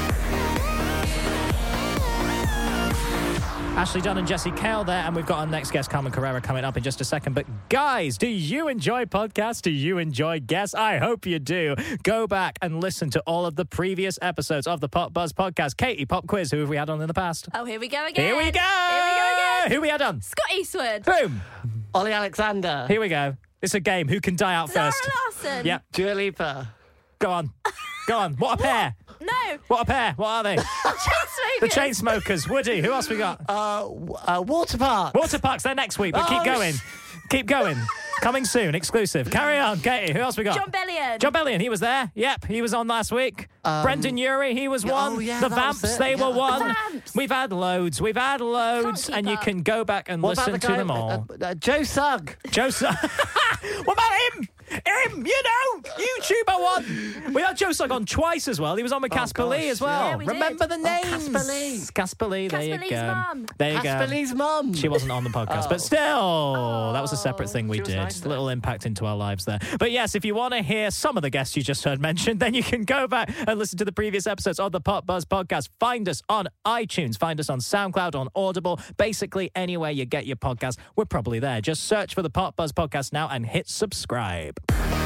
Speaker 1: Ashley Dunn and Jesse Kale there, and we've got our next guest, Carmen Carrera, coming up in just a second. But guys, do you enjoy podcasts? Do you enjoy guests? I hope you do. Go back and listen to all of the previous episodes of the Pop Buzz podcast. Katie, pop quiz, who have we had on in the past?
Speaker 2: Oh, here we go again.
Speaker 1: Here we go!
Speaker 2: Here we go again.
Speaker 1: Who we had on?
Speaker 2: Scott Eastwood.
Speaker 1: Boom!
Speaker 3: Ollie Alexander.
Speaker 1: Here we go. It's a game. Who can die out
Speaker 2: Zara
Speaker 1: first?
Speaker 2: Larson.
Speaker 1: Yeah,
Speaker 3: Dua Lipa.
Speaker 1: go on. Go on. What a pair.
Speaker 2: No.
Speaker 1: What a pair. What are they?
Speaker 2: Chainsmokers.
Speaker 1: The Chainsmokers. Woody, who else we got?
Speaker 3: Uh, w- uh, Water Park.
Speaker 1: Water Parks, they're next week, but
Speaker 3: Oh,
Speaker 1: keep going.
Speaker 3: sh-
Speaker 1: Keep going. Coming soon, exclusive. Carry on, Katie. Who else we got?
Speaker 2: John Bellion.
Speaker 1: John Bellion, he was there. Yep, he was on last week. Brendan Urie, he was
Speaker 3: yeah,
Speaker 1: one.
Speaker 3: oh, yeah,
Speaker 1: the
Speaker 3: that
Speaker 1: Vamps,
Speaker 3: was it,
Speaker 1: they
Speaker 3: yeah.
Speaker 1: were one.
Speaker 2: The Vamps.
Speaker 1: We've had loads. We've had loads,
Speaker 2: keep
Speaker 1: and you
Speaker 2: up.
Speaker 1: can go back and
Speaker 3: What about
Speaker 1: listen
Speaker 3: the
Speaker 1: to
Speaker 3: guy,
Speaker 1: them all.
Speaker 3: Uh, uh, Joe Sugg.
Speaker 1: Joe Sugg. What about him? Him, you know, YouTuber one. We had Joe Sugg on twice as well. He was on with Casper
Speaker 3: gosh,
Speaker 1: Lee as well.
Speaker 2: yeah, we did.
Speaker 1: Remember the
Speaker 3: Oh,
Speaker 1: names?
Speaker 3: Casper Lee.
Speaker 1: Casper Lee, there you
Speaker 2: Casper Lee's
Speaker 1: go.
Speaker 2: mum.
Speaker 1: There you go.
Speaker 3: Casper Lee's mum.
Speaker 1: She wasn't on the podcast,
Speaker 3: Oh.
Speaker 1: but still, that was a separate thing we
Speaker 3: She was
Speaker 1: did.
Speaker 3: nice,
Speaker 1: Just a
Speaker 3: though.
Speaker 1: little impact into our lives there. But yes, if you want to hear some of the guests you just heard mentioned, then you can go back and listen to the previous episodes of the Pop Buzz podcast. Find us on iTunes, find us on SoundCloud, on Audible, basically anywhere you get your podcast, we're probably there. Just search for the Pop Buzz podcast now and hit subscribe.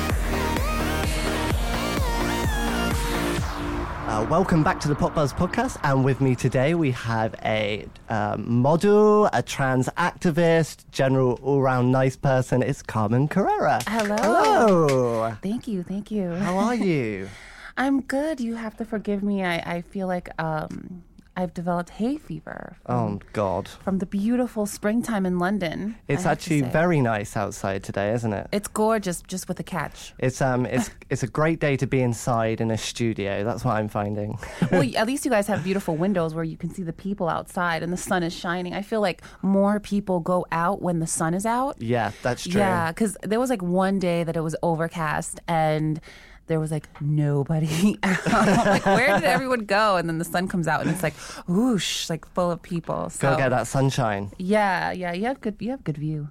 Speaker 3: Uh, welcome back to the Pop Buzz podcast, and with me today we have a um, model, a trans activist, general all-round nice person. It's Carmen Carrera.
Speaker 6: Hello.
Speaker 3: Hello.
Speaker 6: Thank you, thank you.
Speaker 3: How are you?
Speaker 6: I'm good. You have to forgive me. I, I feel like um, I've developed hay fever from,
Speaker 3: Oh God,
Speaker 6: from the beautiful springtime in London. I
Speaker 3: it's
Speaker 6: have to
Speaker 3: actually
Speaker 6: say.
Speaker 3: very nice outside today, isn't it?
Speaker 6: It's gorgeous, just with a catch.
Speaker 3: It's um, it's it's a great day to be inside in a studio. That's what I'm finding.
Speaker 6: Well, at least you guys have beautiful windows where you can see the people outside and the sun is shining. I feel like more people go out when the sun is out.
Speaker 3: Yeah, that's true.
Speaker 6: Yeah, because there was like one day that it was overcast and there was like nobody out. Like, where did everyone go? And then the sun comes out and it's like whoosh, like full of people. So
Speaker 3: Go get that sunshine.
Speaker 6: yeah, yeah, you have good, you have good view.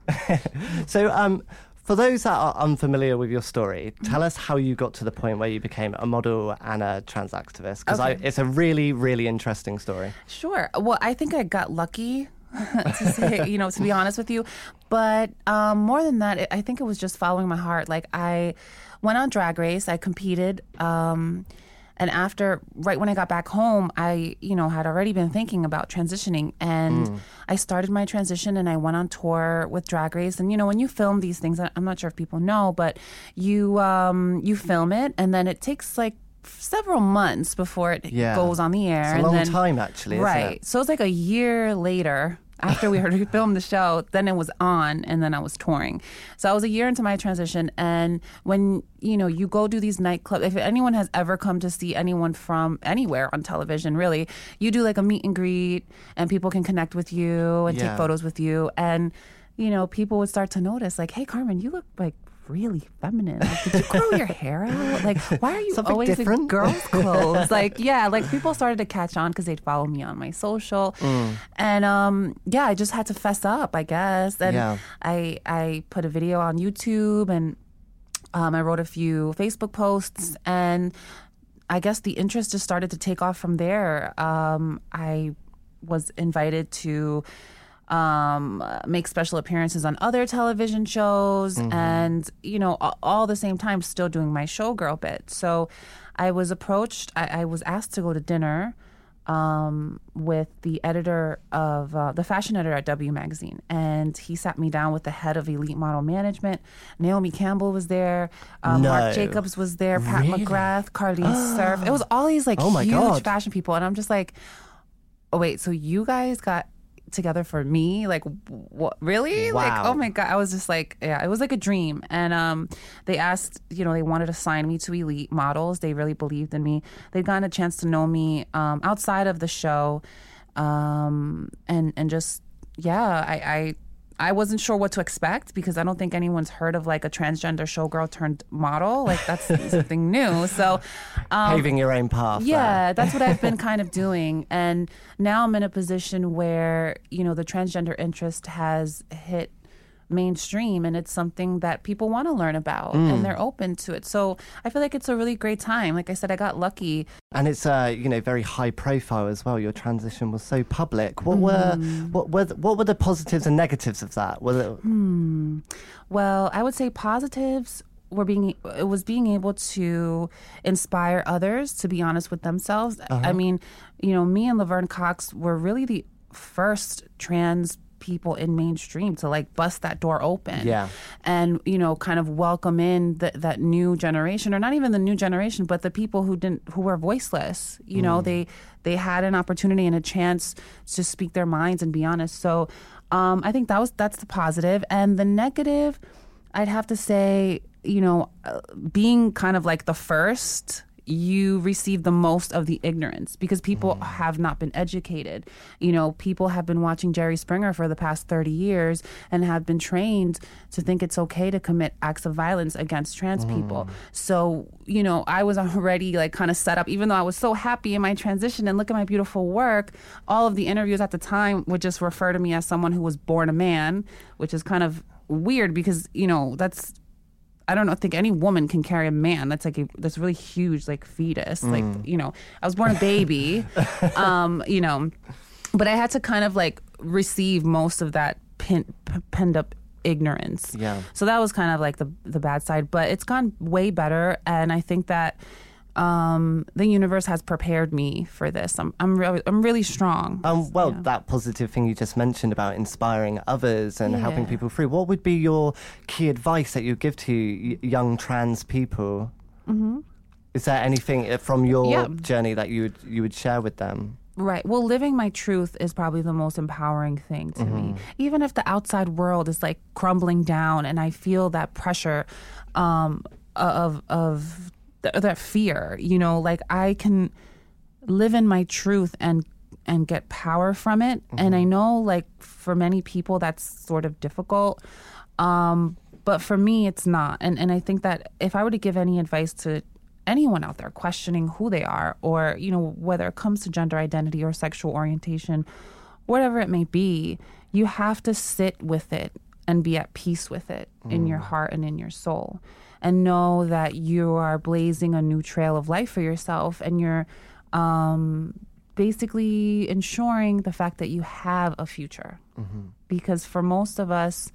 Speaker 3: So, um, for those that are unfamiliar with your story, tell us how you got to the point where you became a model and a trans activist, because
Speaker 6: Okay.
Speaker 3: it's a really, really interesting story.
Speaker 6: Sure. Well, I think I got lucky. to say, you know, to be honest with you, but um, more than that, I think it was just following my heart. Like I went on Drag Race, I competed, um, and after, right when I got back home, I, you know, had already been thinking about transitioning, and
Speaker 3: Mm.
Speaker 6: I started my transition, and I went on tour with Drag Race. And you know, when you film these things, I'm not sure if people know, but you um, you film it, and then it takes like several months before it
Speaker 3: Yeah.
Speaker 6: goes on the air.
Speaker 3: It's a
Speaker 6: and
Speaker 3: long
Speaker 6: then,
Speaker 3: time, actually, isn't
Speaker 6: right.
Speaker 3: it?
Speaker 6: So it's like a year later after we already filmed the show, then it was on, and then I was touring. So I was a year into my transition, and when, you know, you go do these nightclubs, if anyone has ever come to see anyone from anywhere on television, really, you do like a meet and greet, and people can connect with you and
Speaker 3: Yeah.
Speaker 6: take photos with you, and, you know, people would start to notice, like, hey, Carmen, you look like really feminine. Like, did you grow your hair out? Like, why are you
Speaker 3: Something
Speaker 6: always
Speaker 3: different?
Speaker 6: in girls' clothes? Like, yeah, like people started to catch on because they'd follow me on my social,
Speaker 3: Mm.
Speaker 6: and um, yeah, I just had to fess up, I guess. And
Speaker 3: Yeah.
Speaker 6: I I put a video on YouTube, and um, I wrote a few Facebook posts, and I guess the interest just started to take off from there. Um, I was invited to um, make special appearances on other television shows, and, you know, all, all the same time still doing my showgirl bit. So I was approached, I, I was asked to go to dinner um, with the editor of, uh, the fashion editor at W Magazine. And he sat me down with the head of Elite Model Management. Naomi Campbell was there. Um,
Speaker 3: No.
Speaker 6: Marc Jacobs was there. Pat
Speaker 3: Really?
Speaker 6: McGrath, Carlene Surf. It was all these like
Speaker 3: Oh my
Speaker 6: huge
Speaker 3: God.
Speaker 6: fashion people. And I'm just like, oh, wait, so you guys got together for me. Like, what? Really?
Speaker 3: Wow.
Speaker 6: Like, oh my God. I was just like, yeah, it was like a dream. And um, they asked, you know, they wanted to sign me to Elite Models. They really believed in me. They'd gotten a chance to know me um, outside of the show. Um, and, and just, yeah, I, I, I wasn't sure what to expect because I don't think anyone's heard of like a transgender showgirl turned model. Like that's something new. So um,
Speaker 3: Paving your own path.
Speaker 6: yeah, that's what I've been kind of doing. And now I'm in a position where, you know, the transgender interest has hit mainstream and it's something that people want to learn about
Speaker 3: Mm.
Speaker 6: and they're open to it. So I feel like it's a really great time. Like I said, I got lucky.
Speaker 3: And it's uh, you know, very high profile as well. Your transition was so public. What were
Speaker 6: Mm.
Speaker 3: what were the, what were the positives and negatives of that? Was it
Speaker 6: Hmm. Well, I would say positives were being it was being able to inspire others to be honest with themselves.
Speaker 3: Uh-huh.
Speaker 6: I mean, you know, me and Laverne Cox were really the first trans people in mainstream to like bust that door open
Speaker 3: Yeah.
Speaker 6: and you know kind of welcome in the, that new generation, or not even the new generation, but the people who didn't who were voiceless. You know, they they had an opportunity and a chance to speak their minds and be honest. So um, I think that was that's the positive. And the negative, I'd have to say, you know, uh, being kind of like the first, you receive the most of the ignorance because people mm. have not been educated. You know, people have been watching Jerry Springer for the past thirty years and have been trained to think it's okay to commit acts of violence against trans mm. people. So, you know, I was already like kind of set up, even though I was so happy in my transition and look at my beautiful work, all of the interviews at the time would just refer to me as someone who was born a man, which is kind of weird because, you know, that's, I don't know, think any woman can carry a man. That's like a that's a really huge like fetus. Mm. Like, you know, I was born a baby, um, you know, but I had to kind of like receive most of that pin, p- penned up ignorance.
Speaker 3: Yeah.
Speaker 6: So that was kind of like the the bad side, but it's gone way better, and I think that um, the universe has prepared me for this. I'm I'm really I'm really strong.
Speaker 3: Um, well,
Speaker 6: yeah.
Speaker 3: that positive thing you just mentioned about inspiring others and
Speaker 6: Yeah.
Speaker 3: helping people through. What would be your key advice that you give to y- young trans people?
Speaker 6: Mm-hmm.
Speaker 3: Is there anything from your
Speaker 6: Yeah.
Speaker 3: journey that you would you would share with them?
Speaker 6: Right. Well, living my truth is probably the most empowering thing to
Speaker 3: Mm-hmm.
Speaker 6: me. Even if the outside world is like crumbling down and I feel that pressure um, of of th- that fear, you know, like I can live in my truth and and get power from it. Mm-hmm. And I know like for many people that's sort of difficult. Um, but for me, it's not. And and I think that if I were to give any advice to anyone out there questioning who they are, or, you know, whether it comes to gender identity or sexual orientation, whatever it may be, you have to sit with it and be at peace with it mm. in your heart and in your soul, and know that you are blazing a new trail of life for yourself, and you're um, basically ensuring the fact that you have a future. Mm-hmm. Because for most of us,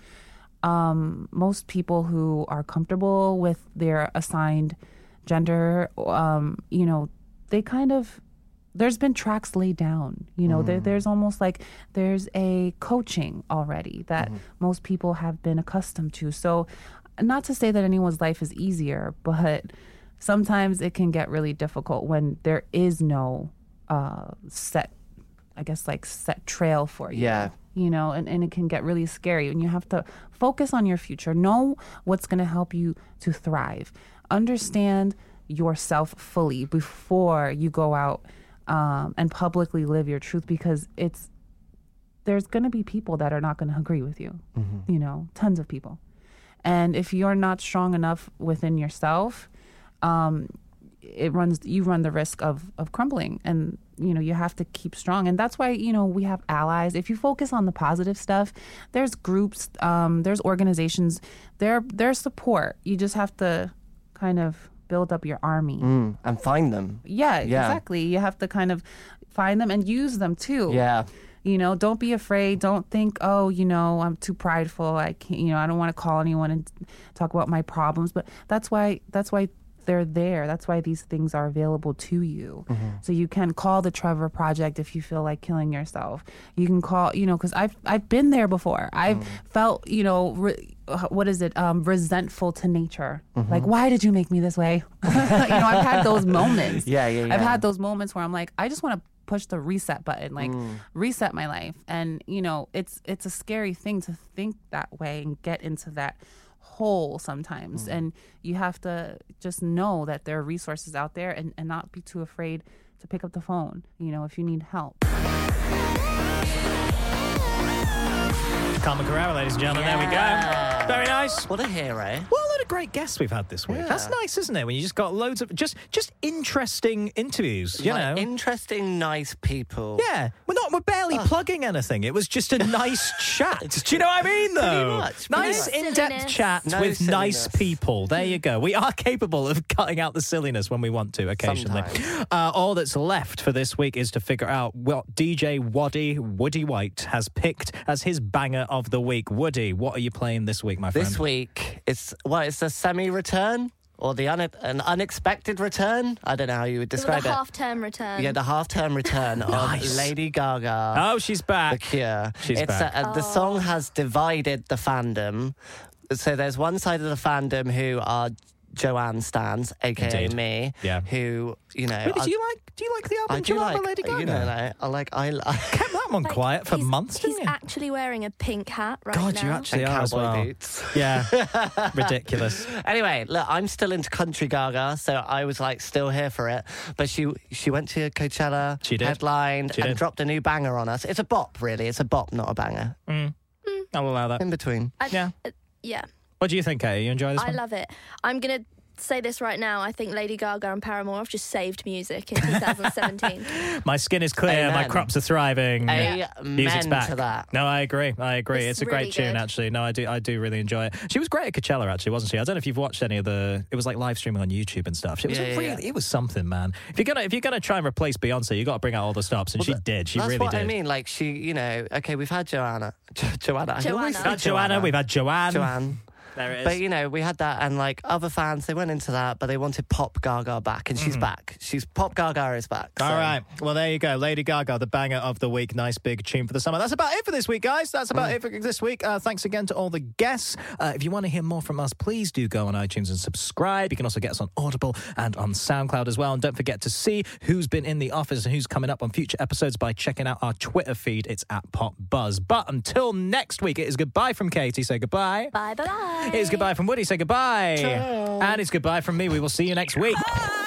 Speaker 6: um, most people who are comfortable with their assigned gender, um, you know, they kind of, there's been tracks laid down, you know, mm. there, there's almost like there's a coaching already that mm. most people have been accustomed to. So not to say that anyone's life is easier, but sometimes it can get really difficult when there is no uh, set, I guess, like set trail for you.
Speaker 3: Yeah.
Speaker 6: You know, and, and it can get really scary, and you have to focus on your future. Know what's going to help you to thrive. Understand yourself fully before you go out um, and publicly live your truth, because it's there's going to be people that are not going to agree with you, mm-hmm. you know, tons of people. And if you're not strong enough within yourself, um, it runs you run the risk of, of crumbling. And, you know, you have to keep strong. And that's why, you know, we have allies. If you focus on the positive stuff, there's groups, um, there's organizations, there there's support. You just have to kind of build up your army.
Speaker 3: Mm, and find them.
Speaker 6: Yeah,
Speaker 3: Yeah.
Speaker 6: exactly. You have to kind of find them and use them too.
Speaker 3: Yeah.
Speaker 6: You know, don't be afraid. Don't think, oh, you know, I'm too prideful. I can't, you know, I don't want to call anyone and talk about my problems. But that's why, that's why they're there. That's why these things are available to you. Mm-hmm. So you can call the Trevor Project if you feel like killing yourself. You can call, you know, because I've I've been there before. I've mm. felt, you know, re, what is it, um, resentful to nature. Mm-hmm. Like, why did you make me this way? You know, I've had those moments.
Speaker 3: Yeah, yeah, yeah.
Speaker 6: I've had those moments where I'm like, I just want to push the reset button, like
Speaker 3: Mm.
Speaker 6: reset my life. And you know, it's it's a scary thing to think that way and get into that hole sometimes.
Speaker 3: Mm.
Speaker 6: And you have to just know that there are resources out there, and, and not be too afraid to pick up the phone, you know, if you need help.
Speaker 1: Carmen Carrera, ladies and gentlemen.
Speaker 3: Yeah.
Speaker 1: There we go. Very nice.
Speaker 3: What a hero.
Speaker 1: What a lot of great guests we've had this week.
Speaker 3: Yeah.
Speaker 1: That's nice, isn't it? When you just got loads of just just interesting interviews, you
Speaker 3: Like,
Speaker 1: know.
Speaker 3: interesting, nice people.
Speaker 1: Yeah, we're not. We're barely plugging anything. It was just a nice chat. Do you know what I mean, though?
Speaker 3: much, pretty
Speaker 1: nice,
Speaker 2: much.
Speaker 1: in-depth
Speaker 2: Silliness.
Speaker 1: chat
Speaker 3: No
Speaker 1: with nice
Speaker 3: silliness.
Speaker 1: people. There you go. We are capable of cutting out the silliness when we want to, occasionally.
Speaker 3: Sometimes.
Speaker 1: Uh, all that's left for this week is to figure out what D J Waddy Woody White has picked as his banger of the week. Woody, what are you playing this week, my friend?
Speaker 3: This week, it's well, it's a semi-return or the un- an unexpected return. I don't know how you would
Speaker 2: The
Speaker 3: describe it.
Speaker 2: half-term return.
Speaker 3: Yeah, the half-term return
Speaker 1: Nice.
Speaker 3: of Lady Gaga.
Speaker 1: Oh, she's
Speaker 3: The
Speaker 1: back.
Speaker 3: Cure.
Speaker 1: She's
Speaker 3: it's
Speaker 1: back.
Speaker 3: Uh, the song has divided the fandom. So there's one side of the fandom who are Joanne stans, aka
Speaker 1: Indeed.
Speaker 3: me.
Speaker 1: Yeah.
Speaker 3: Who you know?
Speaker 1: Really,
Speaker 3: I,
Speaker 1: do you like? Do you like the album
Speaker 3: I do
Speaker 1: Joanne
Speaker 3: like.
Speaker 1: by Lady Gaga?
Speaker 3: You know, like, I like. I like.
Speaker 1: Kept that one
Speaker 2: Like,
Speaker 1: quiet for
Speaker 2: he's-
Speaker 1: months,
Speaker 2: He's
Speaker 1: didn't you?
Speaker 2: actually wearing a pink hat right
Speaker 1: God,
Speaker 2: now.
Speaker 1: you actually
Speaker 3: and
Speaker 1: are as
Speaker 3: cowboy
Speaker 1: well.
Speaker 3: boots.
Speaker 1: Yeah, ridiculous.
Speaker 3: Anyway, look, I'm still into country Gaga, so I was like still here for it. But she she went to Coachella,
Speaker 1: She did.
Speaker 3: headlined,
Speaker 1: She
Speaker 3: and
Speaker 1: did.
Speaker 3: dropped a new banger on us. It's a bop, really. It's a bop, not a banger.
Speaker 1: I'll allow that.
Speaker 3: In between.
Speaker 2: I-
Speaker 1: Yeah.
Speaker 2: uh, yeah,
Speaker 1: What do you think, Katie? You enjoy this
Speaker 2: I
Speaker 1: one?
Speaker 2: love it. I'm going to say this right now. I think Lady Gaga and Paramore have just saved music in two thousand seventeen.
Speaker 1: My skin is clear. My
Speaker 3: Amen.
Speaker 1: crops are thriving.
Speaker 3: Amen
Speaker 1: Music's back.
Speaker 3: to that.
Speaker 1: No, I agree. I agree.
Speaker 2: It's
Speaker 1: It's, a great
Speaker 2: really
Speaker 1: tune,
Speaker 2: good.
Speaker 1: actually. No, I do. I do really enjoy it. She was great at Coachella, actually, wasn't she? I don't know if you've watched any of the. It was like live streaming on YouTube and stuff. It was
Speaker 3: Yeah,
Speaker 1: a
Speaker 3: yeah,
Speaker 1: really.
Speaker 3: yeah.
Speaker 1: It was something, man. If you're gonna, if you're gonna try and replace Beyonce, you got to bring out all the stops, and she
Speaker 3: Well,
Speaker 1: did. She
Speaker 3: That's
Speaker 1: really
Speaker 3: what
Speaker 1: did.
Speaker 3: I mean. Like she, you know, okay, we've had Joanna, jo- Joanna, I always
Speaker 2: Joanna.
Speaker 1: We've
Speaker 3: say
Speaker 1: had Joanna. We've had Joanne.
Speaker 3: Joanne.
Speaker 1: There it is.
Speaker 3: But you know, we had that, and like other fans, they went into that, but they wanted Pop Gaga back, and she's back. She's Pop Gaga is back.
Speaker 1: All
Speaker 3: so-
Speaker 1: right. Well, there you go. Lady Gaga, the banger of the week. Nice big tune for the summer. That's about it for this week, guys. That's about it for this week. Uh, thanks again to all the guests. Uh, if you want to hear more from us, please do go on iTunes and subscribe. You can also get us on Audible and on SoundCloud as well. And don't forget to see who's been in the office and who's coming up on future episodes by checking out our Twitter feed. It's at Pop Buzz. But until next week, it is goodbye from Katie. Say goodbye.
Speaker 2: Bye bye bye.
Speaker 1: It is goodbye from Woody. Say goodbye.
Speaker 3: Ciao.
Speaker 1: And it's goodbye from me. We will see you next week.